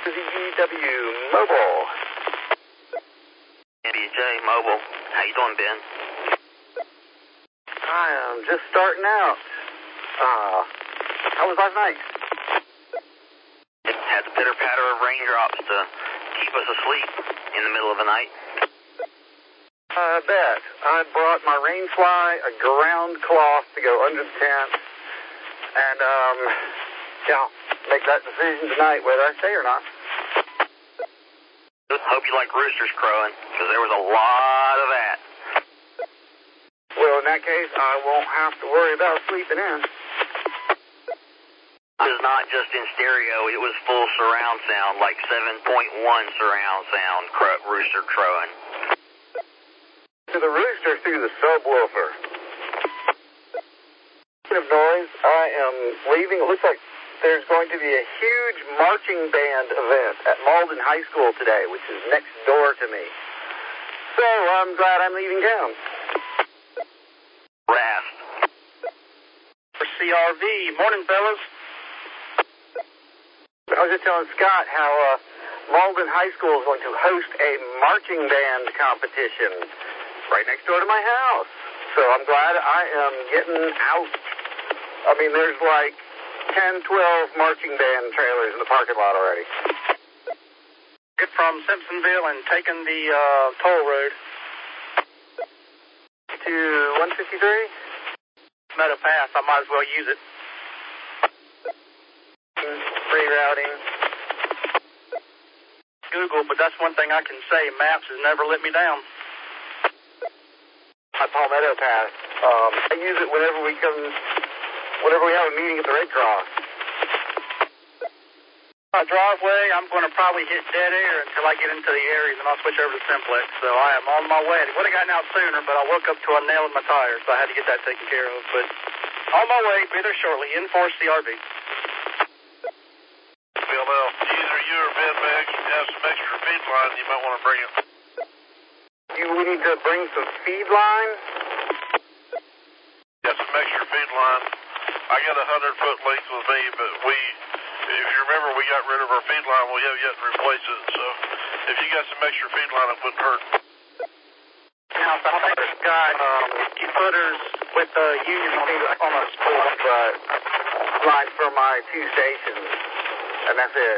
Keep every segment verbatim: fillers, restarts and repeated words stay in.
Z E W Mobile. B J Mobile. How you doing, Ben? I am just starting out. Uh, how was last night? It had the pitter-patter of raindrops to keep us asleep in the middle of the night. I bet. I brought my rain fly, a ground cloth to go under the tent, and, um, yeah, make that decision tonight whether I stay or not. Hope you like roosters crowing, because there was a lot of that. Well, in that case, I won't have to worry about sleeping in. It was not just in stereo, it was full surround sound, like seven point one surround sound, cro rooster crowing. To the rooster through the subwoofer. Speaking of noise, I am leaving. It looks like there's going to be a huge marching band event at Malden High School today, which is next door to me. So I'm glad I'm leaving town. Rast. For C R V. Morning, fellas. I was just telling Scott how uh, Malden High School is going to host a marching band competition right next door to my house. So I'm glad I am getting out. I mean, there's like ten, twelve marching band trailers in the parking lot already. Get from Simpsonville and taking the uh, toll road. To one fifty-three? Meadow Pass, I might as well use it. Rerouting. Google, but that's one thing I can say, Maps has never let me down. My Palmetto Pass. Um, I use it whenever we come, whenever we have a meeting at the Red Cross. My driveway, I'm going to probably hit dead air until I get into the areas, and I'll switch over to Simplex. So I am on my way. I would have gotten out sooner, but I woke up to a nail in my tire, so I had to get that taken care of. But on my way, be there shortly. In for C R V. Bill L, either you or Ben Meggs have some extra feed line, you might want to bring it. You, we need to bring some feed line? Yeah, some extra feed line. I got a hundred foot length with me, but we, if you remember, we got rid of our feed line. We have yet to replace it. So if you got some extra feed line, it wouldn't hurt. Now, so I've got um, fifty footers with the Union on a spool, but line for my two stations, and that's it.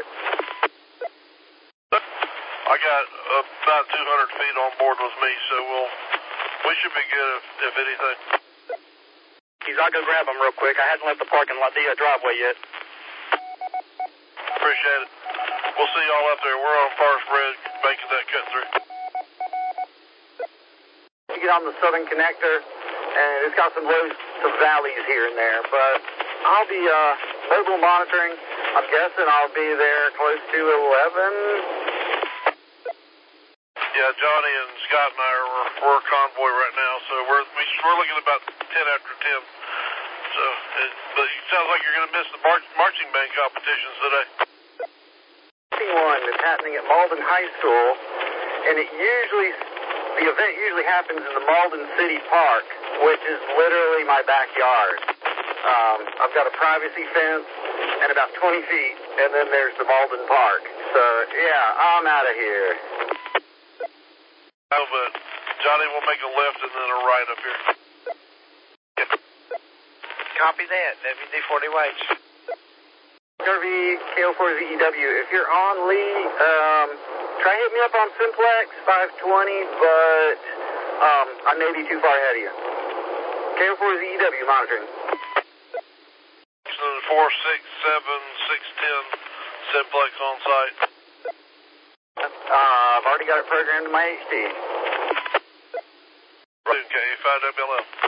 I got about two hundred feet on board with me, so we'll, we should be good if, if anything. I'll go grab them real quick. I hadn't left the parking lot, the uh, driveway yet. Appreciate it. We'll see y'all out there. We're on Forest Ridge, making that cut through. You get on the Southern Connector, and it's got some lows, some valleys here and there, but I'll be uh, mobile monitoring. I'm guessing I'll be there close to eleven. Yeah, Johnny and Scott and I are we're a convoy right now, so we're we, we're looking at about ten after ten. So, it, but it sounds like you're going to miss the march, marching band competitions today. One that's happening at Malden High School, and it usually the event usually happens in the Malden City Park, which is literally my backyard. Um, I've got a privacy fence and about twenty feet, and then there's the Malden Park. So yeah, I'm out of here. Oh, but Johnny will make a left and then a right up here. Copy that. W D forty waits. R V K O four Z E W. If you're on Lee, um, try hit me up on Simplex five twenty, but um, I may be too far ahead of you. K O four Z E W monitoring. four six seven six ten Simplex on site. Uh, I've already got it programmed to my H D. Okay, five W L F.